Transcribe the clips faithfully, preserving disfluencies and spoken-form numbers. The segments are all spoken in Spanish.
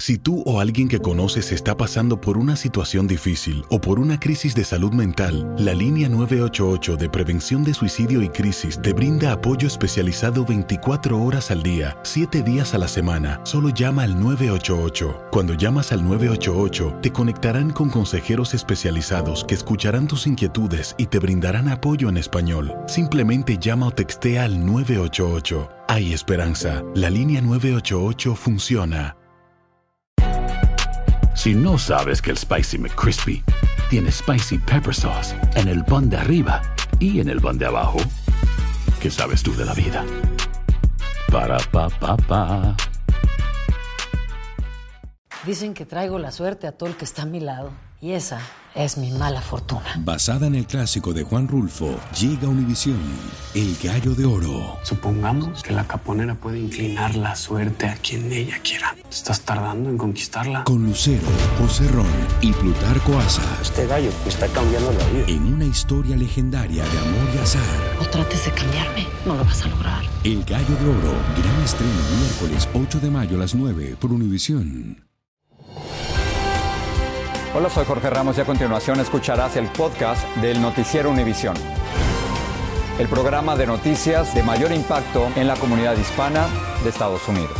Si tú o alguien que conoces está pasando por una situación difícil o por una crisis de salud mental, la línea nueve ocho ocho de prevención de suicidio y crisis te brinda apoyo especializado veinticuatro horas al día, siete días a la semana. Solo llama al nueve ocho ocho. Cuando llamas al nueve ocho ocho, te conectarán con consejeros especializados que escucharán tus inquietudes y te brindarán apoyo en español. Simplemente llama o textea al nueve ocho ocho. Hay esperanza. La línea nueve ocho ocho funciona. Si no sabes que el Spicy McCrispy tiene Spicy Pepper Sauce en el pan de arriba y en el pan de abajo, ¿qué sabes tú de la vida? Para, pa, pa, pa. Dicen que traigo la suerte a todo el que está a mi lado. Y esa es mi mala fortuna. Basada en el clásico de Juan Rulfo, llega Univisión, El Gallo de Oro. Supongamos que la caponera puede inclinar la suerte a quien ella quiera. ¿Estás tardando en conquistarla? Con Lucero, José Ron y Plutarco Asa. Este gallo me está cambiando la vida. En una historia legendaria de amor y azar. No trates de cambiarme, no lo vas a lograr. El Gallo de Oro, gran estreno miércoles ocho de mayo a las nueve por Univisión. Hola, soy Jorge Ramos y a continuación escucharás el podcast del Noticiero Univisión. El programa de noticias de mayor impacto en la comunidad hispana de Estados Unidos.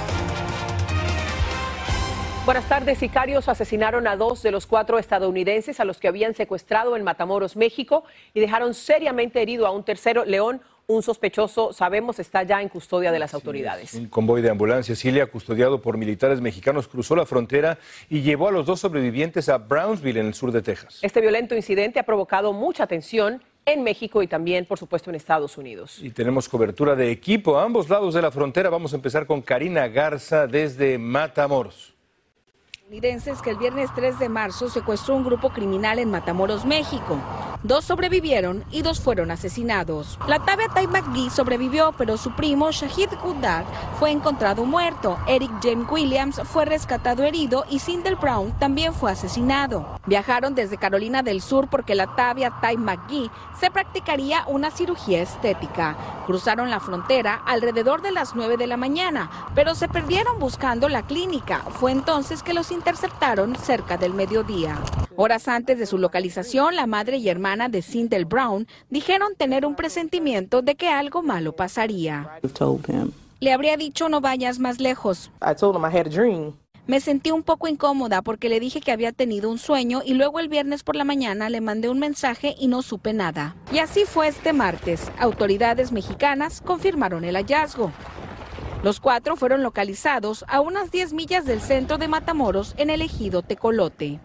Buenas tardes. Sicarios asesinaron a dos de los cuatro estadounidenses a los que habían secuestrado en Matamoros, México, y dejaron seriamente herido a un tercero. León, un sospechoso, sabemos, está ya en custodia de las autoridades. Un convoy de ambulancias, Cilia, custodiado por militares mexicanos, cruzó la frontera y llevó a los dos sobrevivientes a Brownsville, en el sur de Texas. Este violento incidente ha provocado mucha tensión en México y también, por supuesto, en Estados Unidos. Y tenemos cobertura de equipo a ambos lados de la frontera. Vamos a empezar con Karina Garza desde Matamoros. Estadounidenses que el viernes tres de marzo secuestró un grupo criminal en Matamoros, México. Dos sobrevivieron y dos fueron asesinados. Latavia Tai McGee sobrevivió, pero su primo Shahid Goddard fue encontrado muerto. Eric James Williams fue rescatado herido y Sindel Brown también fue asesinado. Viajaron desde Carolina del Sur porque Latavia Tai McGee se practicaría una cirugía estética. Cruzaron la frontera alrededor de las nueve de la mañana, pero se perdieron buscando la clínica. Fue entonces que los interceptaron cerca del mediodía. Horas antes de su localización, la madre y hermana de Sindel Brown dijeron tener un presentimiento de que algo malo pasaría. Le habría dicho no vayas más lejos. Me sentí un poco incómoda porque le dije que había tenido un sueño y luego el viernes por la mañana le mandé un mensaje y no supe nada. Y así fue este martes. Autoridades mexicanas confirmaron el hallazgo. Los cuatro fueron localizados a unas diez millas del centro de Matamoros, en el ejido Tecolote.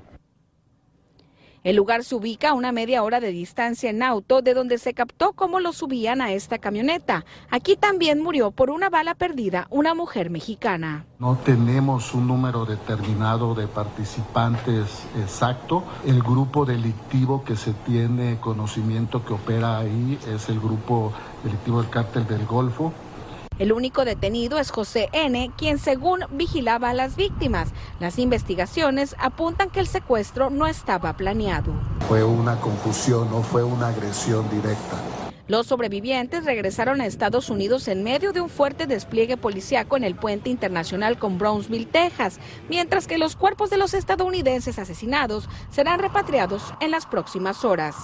El lugar se ubica a una media hora de distancia en auto de donde se captó cómo lo subían a esta camioneta. Aquí también murió por una bala perdida una mujer mexicana. No tenemos un número determinado de participantes exacto. El grupo delictivo que se tiene conocimiento que opera ahí es el grupo delictivo del Cártel del Golfo. El único detenido es José N., quien según vigilaba a las víctimas. Las investigaciones apuntan que el secuestro no estaba planeado. Fue una confusión, no fue una agresión directa. Los sobrevivientes regresaron a Estados Unidos en medio de un fuerte despliegue policíaco en el puente internacional con Brownsville, Texas, mientras que los cuerpos de los estadounidenses asesinados serán repatriados en las próximas horas.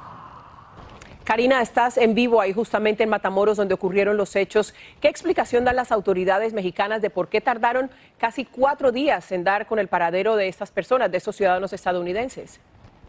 Karina, estás en vivo ahí justamente en Matamoros, donde ocurrieron los hechos. ¿Qué explicación dan las autoridades mexicanas de por qué tardaron casi cuatro días en dar con el paradero de estas personas, de estos ciudadanos estadounidenses?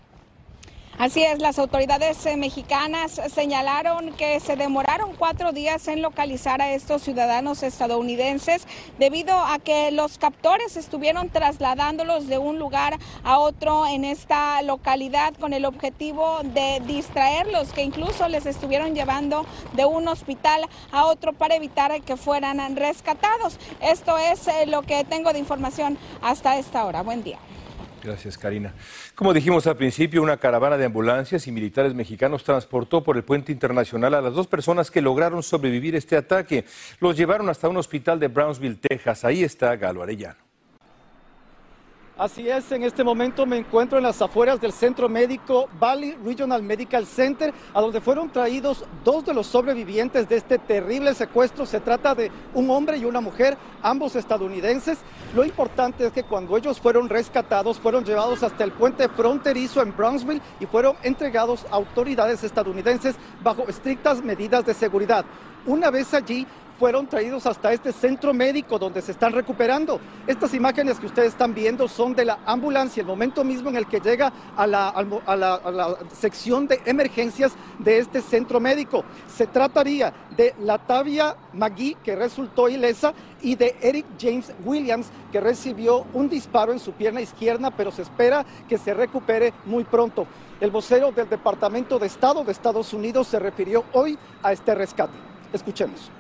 Así es, las autoridades eh, mexicanas señalaron que se demoraron cuatro días en localizar a estos ciudadanos estadounidenses debido a que los captores estuvieron trasladándolos de un lugar a otro en esta localidad con el objetivo de distraerlos, que incluso les estuvieron llevando de un hospital a otro para evitar que fueran rescatados. Esto es eh, lo que tengo de información hasta esta hora. Buen día. Gracias, Karina. Como dijimos al principio, una caravana de ambulancias y militares mexicanos transportó por el puente internacional a las dos personas que lograron sobrevivir este ataque. Los llevaron hasta un hospital de Brownsville, Texas. Ahí está Galo Arellano. Así es, en este momento me encuentro en las afueras del centro médico Valley Regional Medical Center, a donde fueron traídos dos de los sobrevivientes de este terrible secuestro. Se trata de un hombre y una mujer, ambos estadounidenses. Lo importante es que cuando ellos fueron rescatados, fueron llevados hasta el puente fronterizo en Brownsville y fueron entregados a autoridades estadounidenses bajo estrictas medidas de seguridad. Una vez allí, fueron traídos hasta este centro médico donde se están recuperando. Estas imágenes que ustedes están viendo son de la ambulancia, el momento mismo en el que llega a la, a la, a la sección de emergencias de este centro médico. Se trataría de Latavia McGee, que resultó ilesa, y de Eric James Williams, que recibió un disparo en su pierna izquierda, pero se espera que se recupere muy pronto. El vocero del Departamento de Estado de Estados Unidos se refirió hoy a este rescate. Escuchemos.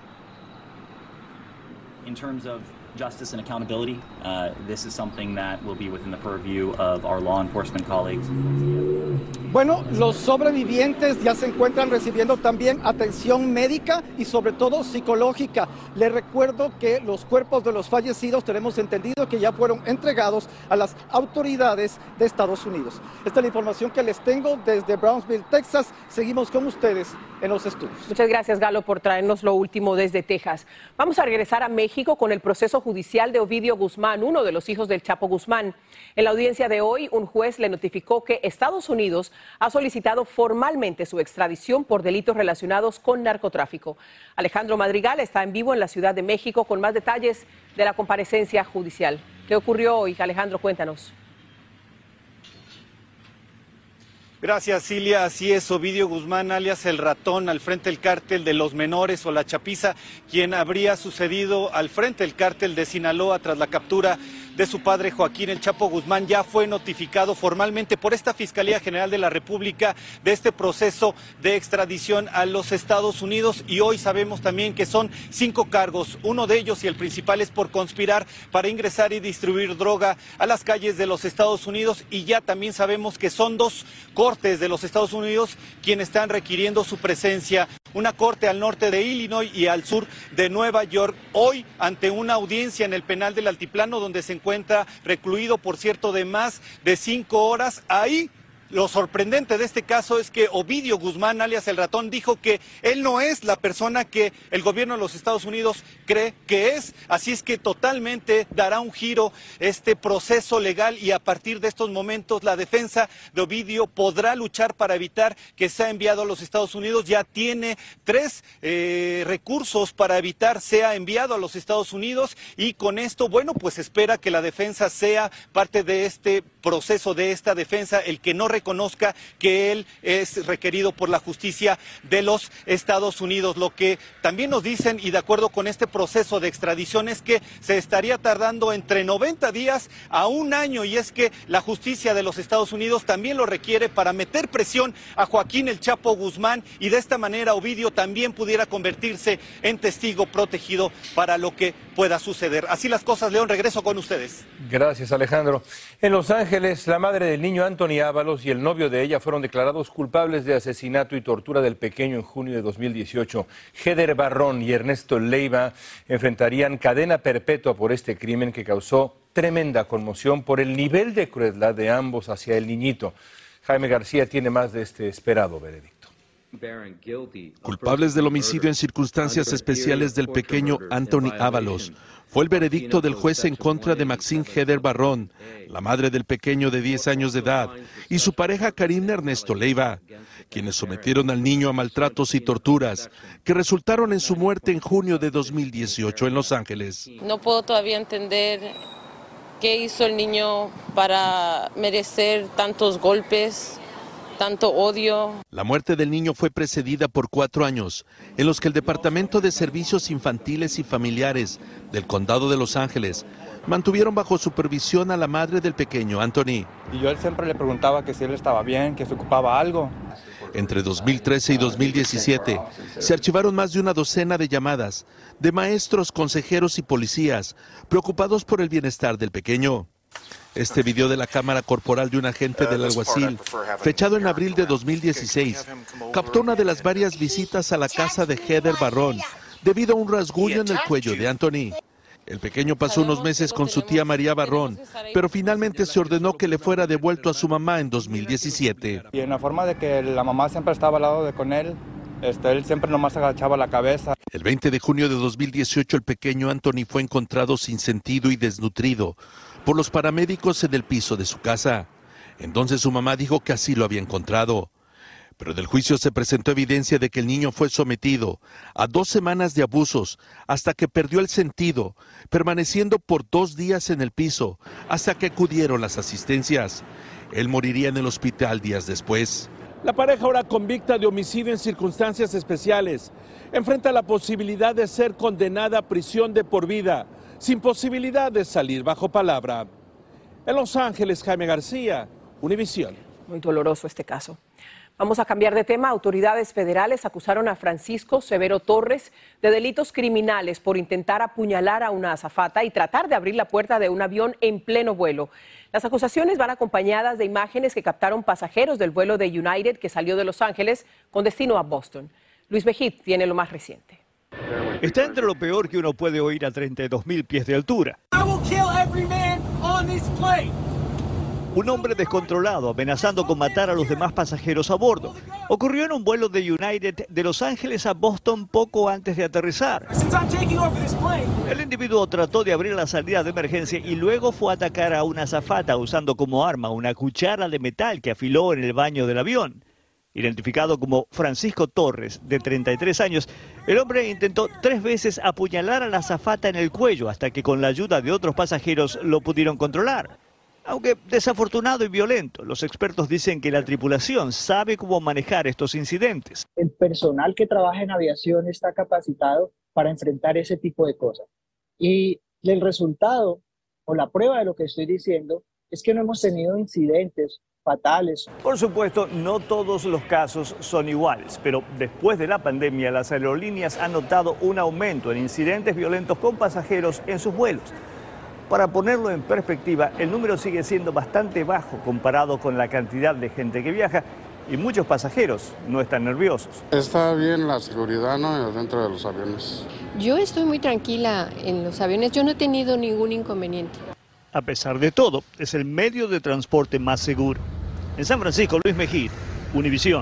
In terms of justice and accountability, uh, this is something that will be within the purview of our law enforcement colleagues. Bueno, los sobrevivientes ya se encuentran recibiendo también atención médica y sobre todo psicológica. Les recuerdo que los cuerpos de los fallecidos tenemos entendido que ya fueron entregados a las autoridades de Estados Unidos. Esta es la información que les tengo desde Brownsville, Texas. Seguimos con ustedes en los estudios. Muchas gracias, Galo, por traernos lo último desde Texas. Vamos a regresar a México con el proceso judicial de Ovidio Guzmán, uno de los hijos del Chapo Guzmán. En la audiencia de hoy, un juez le notificó que Estados Unidos ha solicitado formalmente su extradición por delitos relacionados con narcotráfico. Alejandro Madrigal está en vivo en la Ciudad de México con más detalles de la comparecencia judicial. ¿Qué ocurrió hoy, Alejandro? Cuéntanos. Gracias, Cilia. Así es, Ovidio Guzmán, alias El Ratón, al frente del cártel de los menores o la Chapiza, quien habría sucedido al frente del cártel de Sinaloa tras la captura de su padre Joaquín El Chapo Guzmán, ya fue notificado formalmente por esta Fiscalía General de la República de este proceso de extradición a los Estados Unidos, y hoy sabemos también que son cinco cargos. Uno de ellos, y el principal, es por conspirar para ingresar y distribuir droga a las calles de los Estados Unidos, y ya también sabemos que son dos cortes de los Estados Unidos quienes están requiriendo su presencia. Una corte al norte de Illinois y al sur de Nueva York, hoy ante una audiencia en el penal del Altiplano, donde se encuentra recluido, por cierto, de más de cinco horas. Ahí lo sorprendente de este caso es que Ovidio Guzmán, alias El Ratón, dijo que él no es la persona que el gobierno de los Estados Unidos cree que es. Así es que totalmente dará un giro este proceso legal, y a partir de estos momentos la defensa de Ovidio podrá luchar para evitar que sea enviado a los Estados Unidos. Ya tiene tres eh, recursos para evitar sea enviado a los Estados Unidos, y con esto, bueno, pues espera que la defensa sea parte de este proceso, de esta defensa, el que no reconozca que él es requerido por la justicia de los Estados Unidos. Lo que también nos dicen, y de acuerdo con este proceso de extradición, es que se estaría tardando entre noventa días a un año, y es que la justicia de los Estados Unidos también lo requiere para meter presión a Joaquín El Chapo Guzmán, y de esta manera Ovidio también pudiera convertirse en testigo protegido para lo que pueda suceder. Así las cosas, León, regreso con ustedes. Gracias, Alejandro. En Los Ángeles, la madre del niño Anthony Ábalos y el novio de ella fueron declarados culpables de asesinato y tortura del pequeño en junio de dos mil dieciocho. Heder Barrón y Ernesto Leiva enfrentarían cadena perpetua por este crimen que causó tremenda conmoción por el nivel de crueldad de ambos hacia el niñito. Jaime García tiene más de este esperado veredicto. Culpables del homicidio en circunstancias especiales del pequeño Anthony Ábalos. Fue el veredicto del juez en contra de Maxine Heder Barrón, la madre del pequeño de diez años de edad, y su pareja Karim Ernesto Leiva, quienes sometieron al niño a maltratos y torturas que resultaron en su muerte en junio de dos mil dieciocho en Los Ángeles. No puedo todavía entender qué hizo el niño para merecer tantos golpes, tanto odio. La muerte del niño fue precedida por cuatro años, en los que el Departamento de Servicios Infantiles y Familiares del Condado de Los Ángeles mantuvieron bajo supervisión a la madre del pequeño Anthony. Y yo él siempre le preguntaba que si él estaba bien, que se ocupaba algo. Entre dos mil trece y dos mil diecisiete se archivaron más de una docena de llamadas de maestros, consejeros y policías preocupados por el bienestar del pequeño. Este video de la cámara corporal de un agente del alguacil, fechado en abril de dos mil dieciséis, captó una de las varias visitas a la casa de Heder Barrón debido a un rasguño en el cuello de Anthony. El pequeño pasó unos meses con su tía María Barrón, pero finalmente se ordenó que le fuera devuelto a su mamá en dos mil diecisiete. Y en la forma de que la mamá siempre estaba al lado de con él, este, él siempre nomás agachaba la cabeza. El veinte de junio de dos mil dieciocho, el pequeño Anthony fue encontrado sin sentido y desnutrido por los paramédicos en el piso de su casa. Entonces su mamá dijo que así lo había encontrado. Pero del juicio se presentó evidencia de que el niño fue sometido a dos semanas de abusos hasta que perdió el sentido, permaneciendo por dos días en el piso hasta que acudieron las asistencias. Él moriría en el hospital días después. La pareja, ahora convicta de homicidio en circunstancias especiales, enfrenta la posibilidad de ser condenada a prisión de por vida, sin posibilidad de salir bajo palabra. En Los Ángeles, Jaime García, Univisión. Muy doloroso este caso. Vamos a cambiar de tema. Autoridades federales acusaron a Francisco Severo Torres de delitos criminales por intentar apuñalar a una azafata y tratar de abrir la puerta de un avión en pleno vuelo. Las acusaciones van acompañadas de imágenes que captaron pasajeros del vuelo de United que salió de Los Ángeles con destino a Boston. Luis Mejid tiene lo más reciente. Está entre lo peor que uno puede oír a treinta y dos mil pies de altura. Un hombre descontrolado amenazando con matar a los demás pasajeros a bordo. Ocurrió en un vuelo de United de Los Ángeles a Boston poco antes de aterrizar. El individuo trató de abrir la salida de emergencia y luego fue a atacar a una azafata usando como arma una cuchara de metal que afiló en el baño del avión. Identificado como Francisco Torres, de treinta y tres años, el hombre intentó tres veces apuñalar a la azafata en el cuello hasta que con la ayuda de otros pasajeros lo pudieron controlar. Aunque desafortunado y violento, los expertos dicen que la tripulación sabe cómo manejar estos incidentes. El personal que trabaja en aviación está capacitado para enfrentar ese tipo de cosas. Y el resultado o la prueba de lo que estoy diciendo es que no hemos tenido incidentes fatales. Por supuesto, no todos los casos son iguales, pero después de la pandemia las aerolíneas han notado un aumento en incidentes violentos con pasajeros en sus vuelos. Para ponerlo en perspectiva, el número sigue siendo bastante bajo comparado con la cantidad de gente que viaja y muchos pasajeros no están nerviosos. Está bien la seguridad, ¿no?, dentro de los aviones. Yo estoy muy tranquila en los aviones, yo no he tenido ningún inconveniente. A pesar de todo, es el medio de transporte más seguro. En San Francisco, Luis Mejid, Univisión.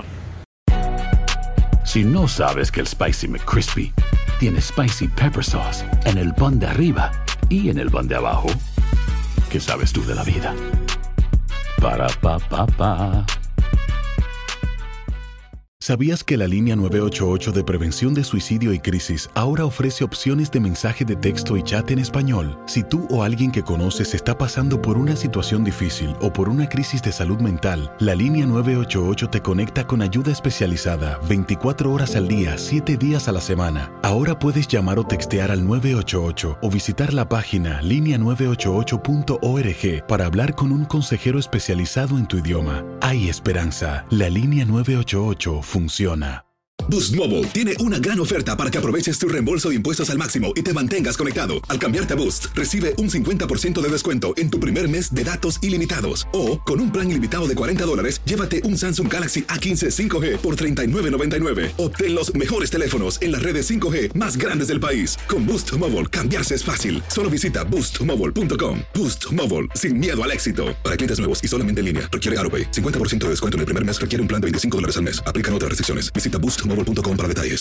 Si no sabes que el Spicy McCrispy tiene Spicy Pepper Sauce en el pan de arriba y en el pan de abajo, ¿qué sabes tú de la vida? Para, pa, pa, pa. ¿Sabías que la línea nueve ocho ocho de Prevención de Suicidio y Crisis ahora ofrece opciones de mensaje de texto y chat en español? Si tú o alguien que conoces está pasando por una situación difícil o por una crisis de salud mental, la línea nueve ocho ocho te conecta con ayuda especializada veinticuatro horas al día, siete días a la semana. Ahora puedes llamar o textear al nueve ocho ocho o visitar la página línea nueve ocho ocho punto org para hablar con un consejero especializado en tu idioma. Hay esperanza. La línea nueve ocho ocho funciona. Boost Mobile tiene una gran oferta para que aproveches tu reembolso de impuestos al máximo y te mantengas conectado. Al cambiarte a Boost, recibe un cincuenta por ciento de descuento en tu primer mes de datos ilimitados. O, con un plan ilimitado de cuarenta dólares, llévate un Samsung Galaxy A quince cinco G por treinta y nueve noventa y nueve. Obtén los mejores teléfonos en las redes cinco G más grandes del país. Con Boost Mobile, cambiarse es fácil. Solo visita boost mobile punto com. Boost Mobile, sin miedo al éxito. Para clientes nuevos y solamente en línea, requiere AutoPay. cincuenta por ciento de descuento en el primer mes, requiere un plan de veinticinco dólares al mes. Aplican otras restricciones. Visita boost mobile punto com para detalles.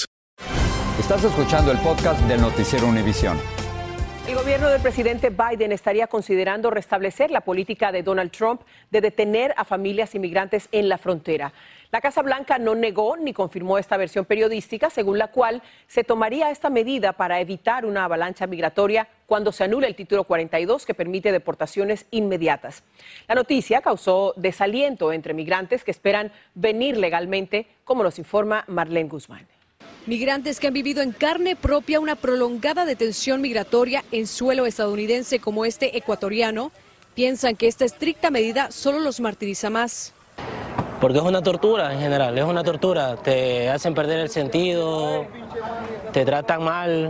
Estás escuchando el podcast del Noticiero Univisión. El gobierno del presidente Biden estaría considerando restablecer la política de Donald Trump de detener a familias inmigrantes en la frontera. La Casa Blanca no negó ni confirmó esta versión periodística, según la cual se tomaría esta medida para evitar una avalancha migratoria cuando se anule el título cuarenta y dos que permite deportaciones inmediatas. La noticia causó desaliento entre migrantes que esperan venir legalmente, como nos informa Marlene Guzmán. Migrantes que han vivido en carne propia una prolongada detención migratoria en suelo estadounidense como este ecuatoriano, piensan que esta estricta medida solo los martiriza más. Porque es una tortura en general, es una tortura. Te hacen perder el sentido, te tratan mal,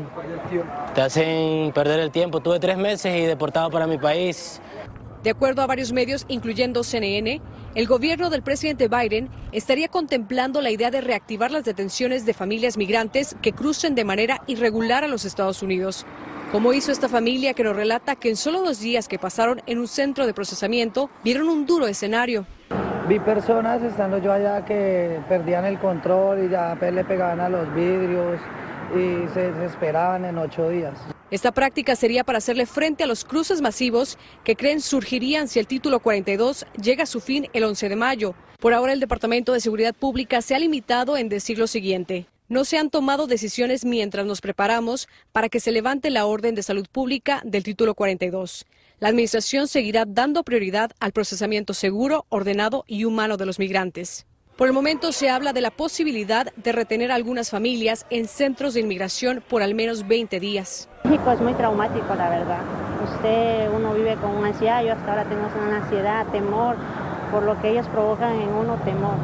te hacen perder el tiempo. Tuve tres meses y deportado para mi país. De acuerdo a varios medios, incluyendo C N N, el gobierno del presidente Biden estaría contemplando la idea de reactivar las detenciones de familias migrantes que crucen de manera irregular a los Estados Unidos. Como hizo esta familia que nos relata que en solo dos días que pasaron en un centro de procesamiento, vieron un duro escenario. Vi personas estando yo allá que perdían el control y ya le pegaban a los vidrios y se desesperaban en ocho días. Esta práctica sería para hacerle frente a los cruces masivos que creen surgirían si el título cuarenta y dos llega a su fin el once de mayo. Por ahora el Departamento de Seguridad Pública se ha limitado en decir lo siguiente: no se han tomado decisiones mientras nos preparamos para que se levante la orden de salud pública del título cuarenta y dos. La administración seguirá dando prioridad al procesamiento seguro, ordenado y humano de los migrantes. Por el momento se habla de la posibilidad de retener a algunas familias en centros de inmigración por al menos veinte días. México es muy traumático, la verdad. Usted, uno vive con una ansiedad, yo hasta ahora tengo una ansiedad, temor, por lo que ellos provocan en uno temor.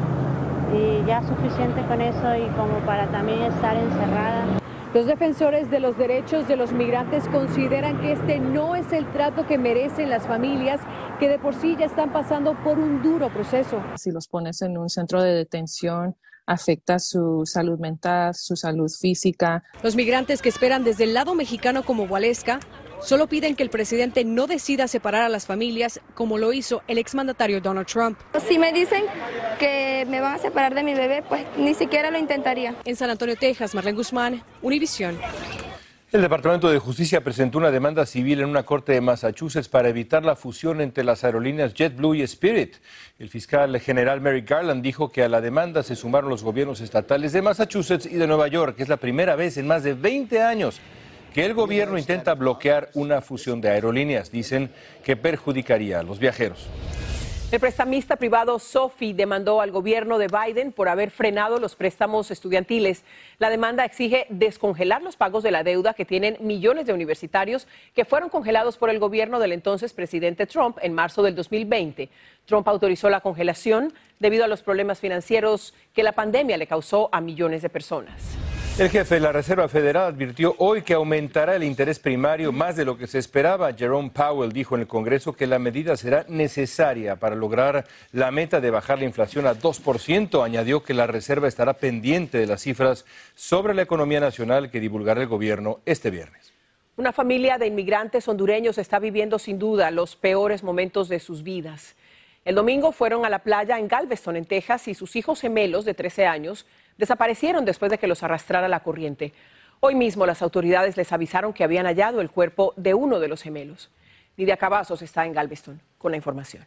Y ya suficiente con eso y como para también estar encerrada. Los defensores de los derechos de los migrantes consideran que este no es el trato que merecen las familias que de por sí ya están pasando por un duro proceso. Si los pones en un centro de detención, afecta su salud mental, su salud física. Los migrantes que esperan desde el lado mexicano como Waleska solo piden que el presidente no decida separar a las familias como lo hizo el exmandatario Donald Trump. Si me dicen que me van a separar de mi bebé, pues ni siquiera lo intentaría. En San Antonio, Texas, Marlene Guzmán, Univisión. El Departamento de Justicia presentó una demanda civil en una corte de Massachusetts para evitar la fusión entre las aerolíneas JetBlue y Spirit. El fiscal general Merrick Garland dijo que a la demanda se sumaron los gobiernos estatales de Massachusetts y de Nueva York, que es la primera vez en más de veinte años que el gobierno intenta bloquear una fusión de aerolíneas. Dicen que perjudicaría a los viajeros. El prestamista privado Sophie demandó al gobierno de Biden por haber frenado los préstamos estudiantiles. La demanda exige descongelar los pagos de la deuda que tienen millones de universitarios que fueron congelados por el gobierno del entonces presidente Trump en marzo del dos mil veinte. Trump autorizó la congelación debido a los problemas financieros que la pandemia le causó a millones de personas. El jefe de la Reserva Federal advirtió hoy que aumentará el interés primario más de lo que se esperaba. Jerome Powell dijo en el Congreso que la medida será necesaria para lograr la meta de bajar la inflación a dos por ciento. Añadió que la Reserva estará pendiente de las cifras sobre la economía nacional que divulgará el gobierno este viernes. Una familia de inmigrantes hondureños está viviendo sin duda los peores momentos de sus vidas. El domingo fueron a la playa en Galveston, en Texas, y sus hijos gemelos de trece años desaparecieron después de que los arrastrara la corriente. Hoy mismo las autoridades les avisaron que habían hallado el cuerpo de uno de los gemelos. Nidia Cavazos está en Galveston con la información.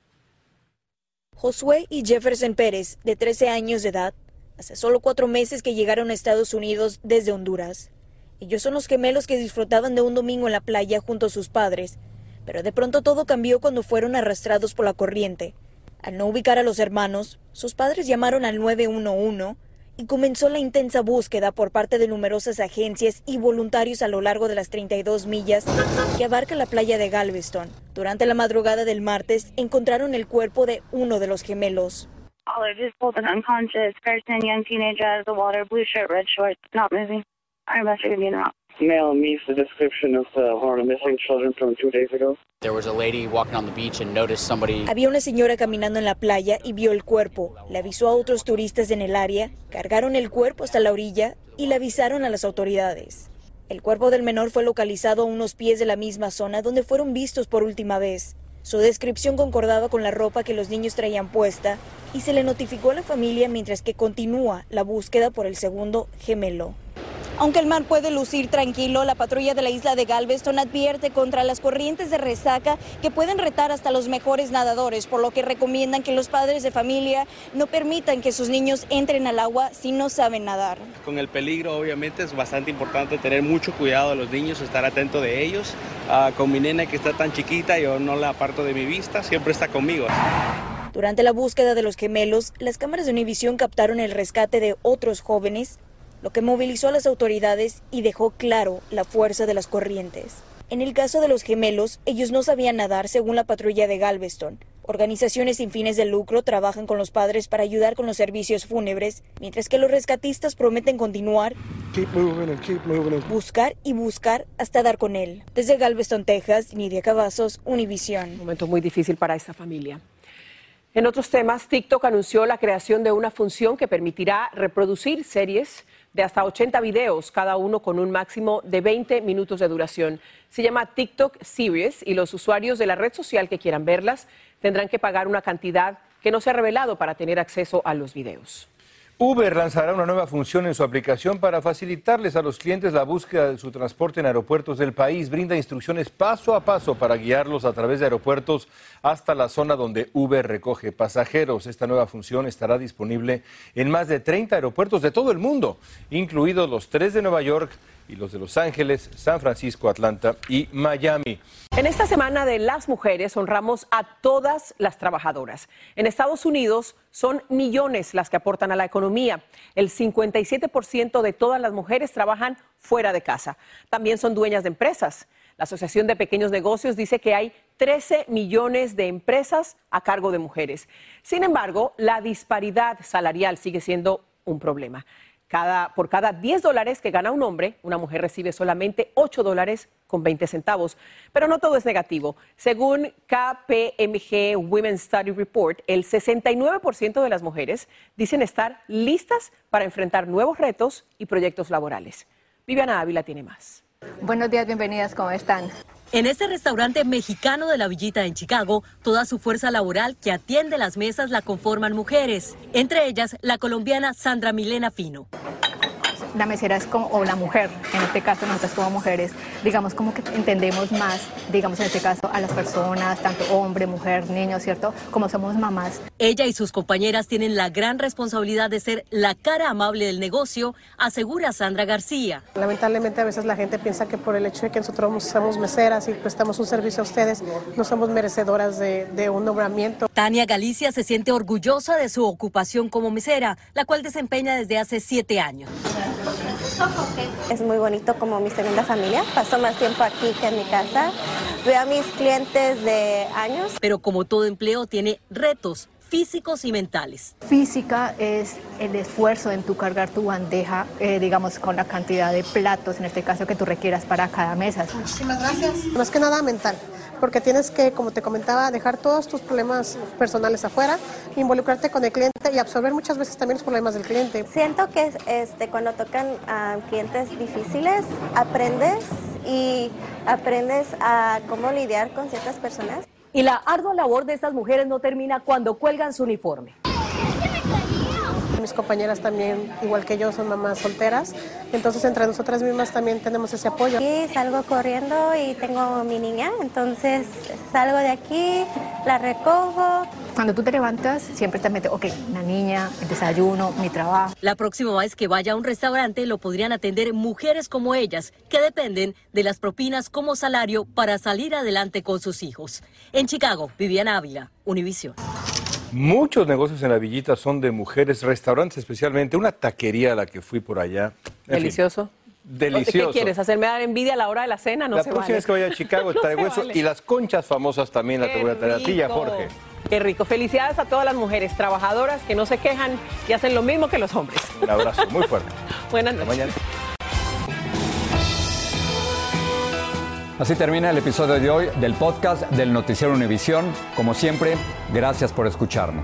Josué y Jefferson Pérez, de trece años de edad, hace solo cuatro meses que llegaron a Estados Unidos desde Honduras. Ellos son los gemelos que disfrutaban de un domingo en la playa junto a sus padres, pero de pronto todo cambió cuando fueron arrastrados por la corriente. Al no ubicar a los hermanos, sus padres llamaron al nueve uno uno y comenzó la intensa búsqueda por parte de numerosas agencias y voluntarios a lo largo de las treinta y dos millas que abarca la playa de Galveston. Durante la madrugada del martes, encontraron el cuerpo de uno de los gemelos. All are visible and unconscious. Person, young teenager out of the water, blue shirt, red shorts, not moving. Our investigator being out. Male meets the description of uh, one of the missing children from two days ago. There was a lady walking on the beach and noticed somebody. Había una señora caminando en la playa y vio el cuerpo. Le avisó a otros turistas en el área, cargaron el cuerpo hasta la orilla y le avisaron a las autoridades. El cuerpo del menor fue localizado a unos pies de la misma zona donde fueron vistos por última vez. Su descripción concordaba con la ropa que los niños traían puesta y se le notificó a la familia mientras que continúa la búsqueda por el segundo gemelo. Aunque el mar puede lucir tranquilo, la patrulla de la isla de Galveston advierte contra las corrientes de resaca que pueden retar hasta los mejores nadadores, por lo que recomiendan que los padres de familia no permitan que sus niños entren al agua si no saben nadar. Con el peligro, obviamente, es bastante importante tener mucho cuidado de los niños, estar atento de ellos. Uh, con mi nena que está tan chiquita, yo no la aparto de mi vista, siempre está conmigo. Durante la búsqueda de los gemelos, las cámaras de Univisión captaron el rescate de otros jóvenes, lo que movilizó a las autoridades y dejó claro la fuerza de las corrientes. En el caso de los gemelos, ellos no sabían nadar según la patrulla de Galveston. Organizaciones sin fines de lucro trabajan con los padres para ayudar con los servicios fúnebres, mientras que los rescatistas prometen continuar, keep moving and keep moving and... buscar y buscar hasta dar con él. Desde Galveston, Texas, Nidia Cavazos, Univisión. Un momento muy difícil para esta familia. En otros temas, TikTok anunció la creación de una función que permitirá reproducir series de hasta ochenta videos, cada uno con un máximo de veinte minutos de duración. Se llama TikTok Series y los usuarios de la red social que quieran verlas tendrán que pagar una cantidad que no se ha revelado para tener acceso a los videos. Uber lanzará una nueva función en su aplicación para facilitarles a los clientes la búsqueda de su transporte en aeropuertos del país. Brinda instrucciones paso a paso para guiarlos a través de aeropuertos hasta la zona donde Uber recoge pasajeros. Esta nueva función estará disponible en más de treinta aeropuertos de todo el mundo, incluidos los tres de Nueva York y los de Los Ángeles, San Francisco, Atlanta y Miami. En esta semana de las mujeres honramos a todas las trabajadoras. En Estados Unidos son millones las que aportan a la economía. El cincuenta y siete por ciento de todas las mujeres trabajan fuera de casa. También son dueñas de empresas. La Asociación de Pequeños Negocios dice que hay trece millones de empresas a cargo de mujeres. Sin embargo, la disparidad salarial sigue siendo un problema. Cada, por cada diez dólares que gana un hombre, una mujer recibe solamente ocho dólares con veinte centavos. Pero no todo es negativo. Según K P M G Women's Study Report, el sesenta y nueve por ciento de las mujeres dicen estar listas para enfrentar nuevos retos y proyectos laborales. Viviana Ávila tiene más. Buenos días, bienvenidas, ¿cómo están? En este restaurante mexicano de la Villita en Chicago, toda su fuerza laboral que atiende las mesas la conforman mujeres, entre ellas la colombiana Sandra Milena Fino. La mesera es como, o la mujer, en este caso nosotras como mujeres, digamos como que entendemos más, digamos en este caso a las personas, tanto hombre, mujer, niño, ¿cierto? Como somos mamás. Ella y sus compañeras tienen la gran responsabilidad de ser la cara amable del negocio, asegura Sandra García. Lamentablemente a veces la gente piensa que por el hecho de que nosotros somos meseras y prestamos un servicio a ustedes, no somos merecedoras de, de un nombramiento. Tania Galicia se siente orgullosa de su ocupación como mesera, la cual desempeña desde hace siete años. Es muy bonito como mi segunda familia. Paso más tiempo aquí que en mi casa. Veo a mis clientes de años. Pero como todo empleo tiene retos físicos y mentales. Física es el esfuerzo en tu cargar tu bandeja, eh, digamos, con la cantidad de platos, en este caso, que tú requieras para cada mesa. Muchísimas gracias. Más que nada mental, porque tienes que, como te comentaba, dejar todos tus problemas personales afuera, involucrarte con el cliente y absorber muchas veces también los problemas del cliente. Siento que este, cuando tocan a clientes difíciles, aprendes y aprendes a cómo lidiar con ciertas personas. Y la ardua labor de estas mujeres no termina cuando cuelgan su uniforme. Mis compañeras también, igual que yo, son mamás solteras, entonces entre nosotras mismas también tenemos ese apoyo. Sí, salgo corriendo y tengo mi niña, entonces salgo de aquí, la recojo. Cuando tú te levantas, siempre te metes, ok, una niña, el desayuno, mi trabajo. La próxima vez que vaya a un restaurante lo podrían atender mujeres como ellas, que dependen de las propinas como salario para salir adelante con sus hijos. En Chicago, Viviana Ávila, Univisión. Muchos negocios en la Villita son de mujeres, restaurantes especialmente, una taquería a la que fui por allá. En Delicioso. Fin, delicioso. ¿Qué quieres? ¿Hacerme dar envidia a la hora de la cena? No la se próxima vale. vez que vaya a Chicago no traigo eso vale. y las conchas famosas también las te voy a traer a ti y a Jorge. Qué rico. Felicidades a todas las mujeres trabajadoras que no se quejan y hacen lo mismo que los hombres. Un abrazo muy fuerte. Buenas noches. Hasta mañana. Así termina el episodio de hoy del podcast del Noticiero Univisión. Como siempre, gracias por escucharnos.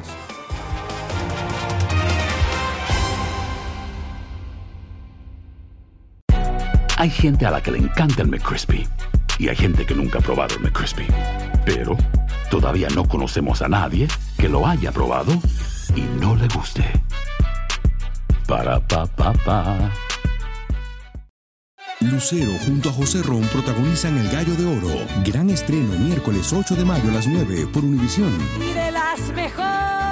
Hay gente a la que le encanta el McCrispy y hay gente que nunca ha probado el McCrispy. Pero todavía no conocemos a nadie que lo haya probado y no le guste. Para pa pa pa. Lucero junto a José Ron protagonizan El Gallo de Oro. Gran estreno miércoles ocho de mayo a las nueve por Univisión. Y de las mejores.